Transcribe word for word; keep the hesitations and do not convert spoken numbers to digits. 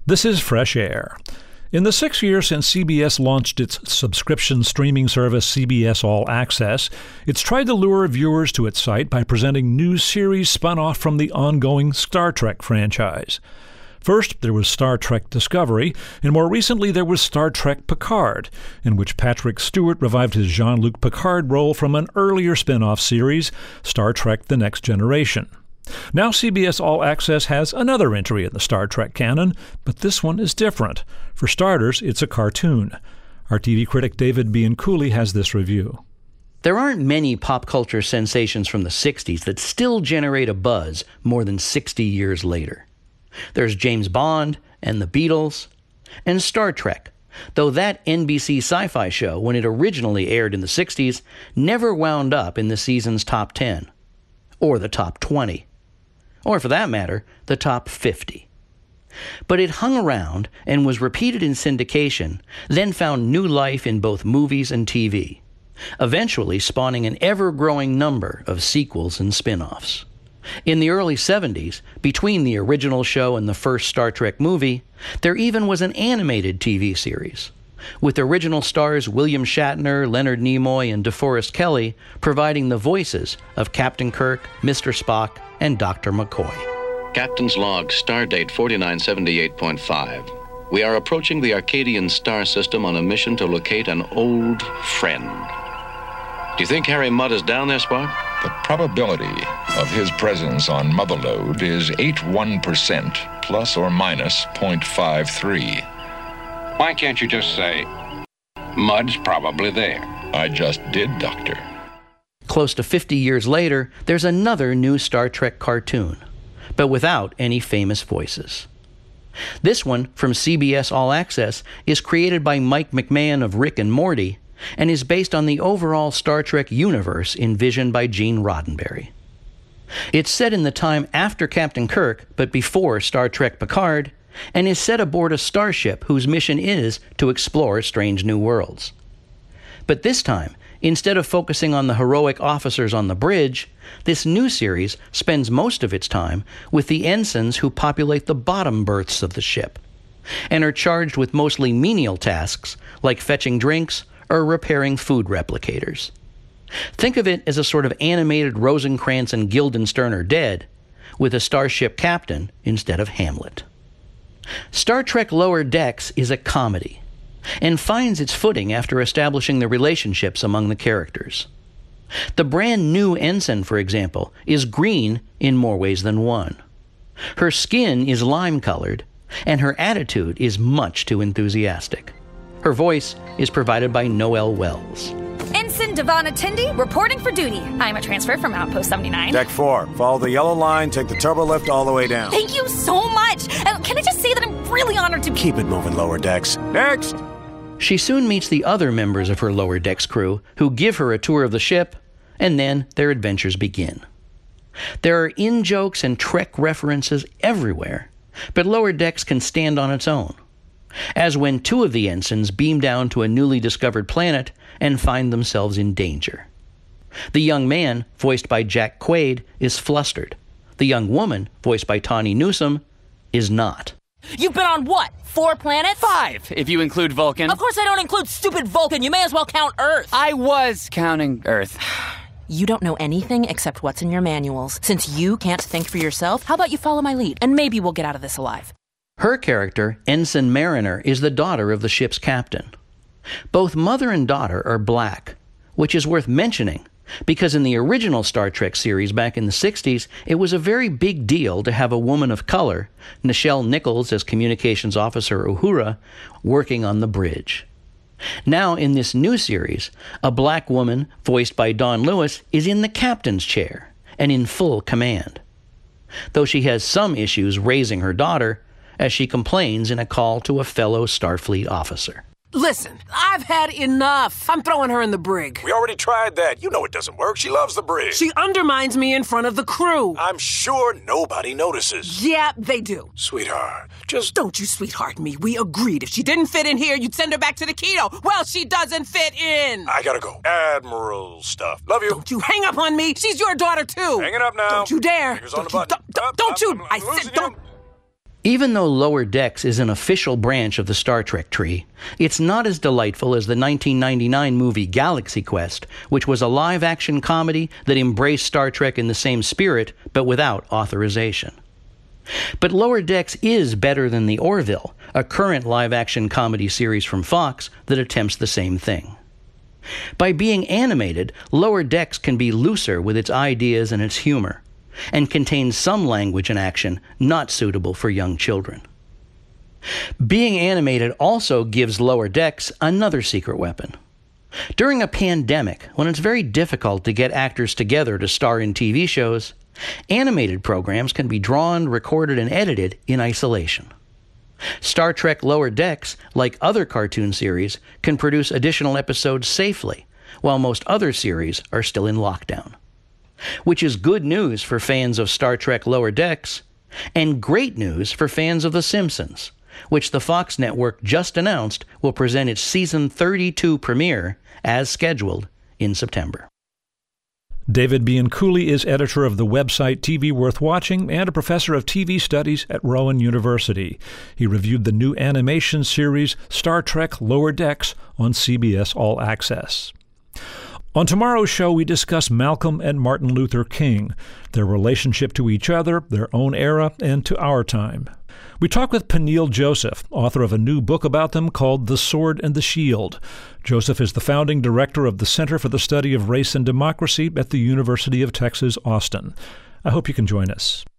This is Fresh Air. In the six years since C B S launched its subscription streaming service C B S All Access, it's tried to lure viewers to its site by presenting new series spun off from the ongoing Star Trek franchise. First, there was Star Trek Discovery, and more recently there was Star Trek Picard, in which Patrick Stewart revived his Jean-Luc Picard role from an earlier spin-off series, Star Trek The Next Generation. Now C B S All Access has another entry in the Star Trek canon, but this one is different. For starters, it's a cartoon. Our T V critic David Bianculli has this review. There aren't many pop culture sensations from the sixties that still generate a buzz more than sixty years later. There's James Bond and the Beatles and Star Trek, though that N B C sci-fi show, when it originally aired in the sixties, never wound up in the season's top ten, or the top twenty. Or for that matter, the top fifty. But it hung around and was repeated in syndication, then found new life in both movies and T V, eventually spawning an ever-growing number of sequels and spin-offs. In the early seventies, between the original show and the first Star Trek movie, there even was an animated T V series, with original stars William Shatner, Leonard Nimoy, and DeForest Kelley providing the voices of Captain Kirk, Mister Spock, and Doctor McCoy. Captain's log, stardate forty-nine seventy-eight point five. We are approaching the Arcadian star system on a mission to locate an old friend. Do you think Harry Mudd is down there, Spock? The probability of his presence on Motherlode is eighty-one percent, plus or minus zero point five three. Why can't you just say, Mudd's probably there? I just did, Doctor. Close to fifty years later, there's another new Star Trek cartoon, but without any famous voices. This one, from C B S All Access, is created by Mike McMahon of Rick and Morty, and is based on the overall Star Trek universe envisioned by Gene Roddenberry. It's set in the time after Captain Kirk, but before Star Trek Picard, and is set aboard a starship whose mission is to explore strange new worlds. But this time, instead of focusing on the heroic officers on the bridge, this new series spends most of its time with the ensigns who populate the bottom berths of the ship, and are charged with mostly menial tasks like fetching drinks or repairing food replicators. Think of it as a sort of animated Rosencrantz and Guildenstern Are Dead, with a starship captain instead of Hamlet. Star Trek Lower Decks is a comedy, and finds its footing after establishing the relationships among the characters. The brand new ensign, for example, is green in more ways than one. Her skin is lime-colored, and her attitude is much too enthusiastic. Her voice is provided by Noel Wells. Ensign Devon Attendee, reporting for duty. I'm a transfer from Outpost seventy-nine. Deck four, follow the yellow line, take the turbo lift all the way down. Thank you so much. Uh, can I just say that I'm really honored to be... Keep it moving, Lower Decks. Next! She soon meets the other members of her Lower Decks crew, who give her a tour of the ship, and then their adventures begin. There are in-jokes and Trek references everywhere, but Lower Decks can stand on its own, as when two of the ensigns beam down to a newly discovered planet and find themselves in danger. The young man, voiced by Jack Quaid, is flustered. The young woman, voiced by Tawny Newsome, is not. You've been on what? Four planets? Five, if you include Vulcan. Of course I don't include stupid Vulcan. You may as well count Earth. I was counting Earth. You don't know anything except what's in your manuals. Since you can't think for yourself, how about you follow my lead, and maybe we'll get out of this alive. Her character, Ensign Mariner, is the daughter of the ship's captain. Both mother and daughter are black, which is worth mentioning, because in the original Star Trek series back in the sixties, it was a very big deal to have a woman of color, Nichelle Nichols as communications officer Uhura, working on the bridge. Now, in this new series, a black woman, voiced by Dawn Lewis, is in the captain's chair and in full command, though she has some issues raising her daughter, as she complains in a call to a fellow Starfleet officer. Listen, I've had enough. I'm throwing her in the brig. We already tried that. You know it doesn't work. She loves the brig. She undermines me in front of the crew. I'm sure nobody notices. Yeah, they do. Sweetheart, just... Don't you sweetheart me. We agreed if she didn't fit in here, you'd send her back to the Keto. Well, she doesn't fit in. I gotta go. Admiral stuff. Love you. Don't you hang up on me. She's your daughter, too. Hanging up now. Don't you dare. Fingers on the don't button. You, don't, don't, don't you. I said don't... Even though Lower Decks is an official branch of the Star Trek tree, it's not as delightful as the nineteen ninety-nine movie Galaxy Quest, which was a live-action comedy that embraced Star Trek in the same spirit, but without authorization. But Lower Decks is better than The Orville, a current live-action comedy series from Fox that attempts the same thing. By being animated, Lower Decks can be looser with its ideas and its humor, and contains some language and action not suitable for young children. Being animated also gives Lower Decks another secret weapon. During a pandemic, when it's very difficult to get actors together to star in T V shows, animated programs can be drawn, recorded, and edited in isolation. Star Trek Lower Decks, like other cartoon series, can produce additional episodes safely, while most other series are still in lockdown. Which is good news for fans of Star Trek Lower Decks, and great news for fans of The Simpsons, which the Fox network just announced will present its season thirty-two premiere, as scheduled, in September. David Bianculli is editor of the website T V Worth Watching and a professor of T V studies at Rowan University. He reviewed the new animation series Star Trek Lower Decks on C B S All Access. On tomorrow's show, we discuss Malcolm and Martin Luther King, their relationship to each other, their own era, and to our time. We talk with Peniel Joseph, author of a new book about them called The Sword and the Shield. Joseph is the founding director of the Center for the Study of Race and Democracy at the University of Texas, Austin. I hope you can join us.